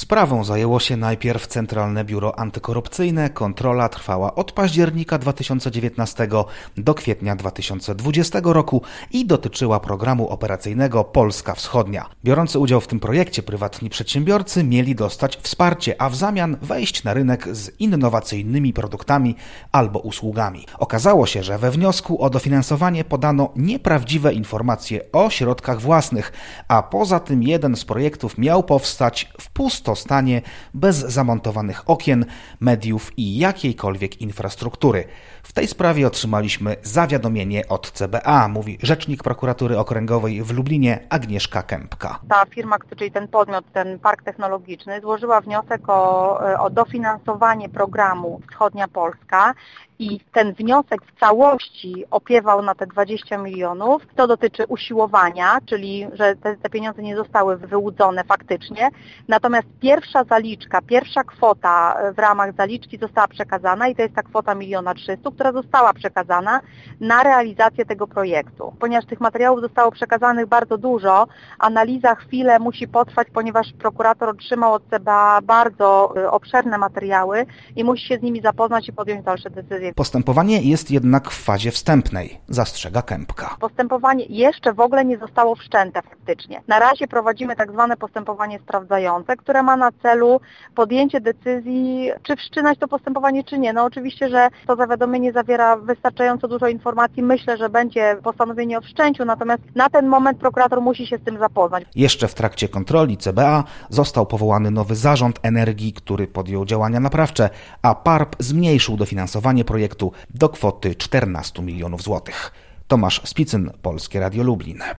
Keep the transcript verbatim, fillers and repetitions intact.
Sprawą zajęło się najpierw Centralne Biuro Antykorupcyjne. Kontrola trwała od października dwa tysiące dziewiętnastego do kwietnia dwa tysiące dwudziestego roku i dotyczyła programu operacyjnego Polska Wschodnia. Biorący udział w tym projekcie prywatni przedsiębiorcy mieli dostać wsparcie, a w zamian wejść na rynek z innowacyjnymi produktami albo usługami. Okazało się, że we wniosku o dofinansowanie podano nieprawdziwe informacje o środkach własnych, a poza tym jeden z projektów miał powstać w pustostanie, bez zamontowanych okien, mediów i jakiejkolwiek infrastruktury. W tej sprawie otrzymaliśmy zawiadomienie od C B A, mówi rzecznik prokuratury okręgowej w Lublinie Agnieszka Kępka. Ta firma, czyli ten podmiot, ten park technologiczny, złożyła wniosek o, o dofinansowanie programu Wschodnia Polska i ten wniosek w całości opiewał na te dwadzieścia milionów. To dotyczy usiłowania, czyli że te, te pieniądze nie zostały wyłudzone faktycznie. Natomiast pierwsza zaliczka, pierwsza kwota w ramach zaliczki została przekazana i to jest ta kwota miliona trzystu, która została przekazana na realizację tego projektu. Ponieważ tych materiałów zostało przekazanych bardzo dużo, analiza chwilę musi potrwać, ponieważ prokurator otrzymał od C B A bardzo obszerne materiały i musi się z nimi zapoznać i podjąć dalsze decyzje. Postępowanie jest jednak w fazie wstępnej, zastrzega Kępka. Postępowanie jeszcze w ogóle nie zostało wszczęte faktycznie. Na razie prowadzimy tak zwane postępowanie sprawdzające, które ma na celu podjęcie decyzji, czy wszczynać to postępowanie, czy nie. No oczywiście, że to zawiadomienie zawiera wystarczająco dużo informacji. Myślę, że będzie postanowienie o wszczęciu, natomiast na ten moment prokurator musi się z tym zapoznać. Jeszcze w trakcie kontroli C B A został powołany nowy zarząd energii, który podjął działania naprawcze, a P A R P zmniejszył dofinansowanie projektu do kwoty czternastu milionów złotych. Tomasz Spicyn, Polskie Radio Lublin.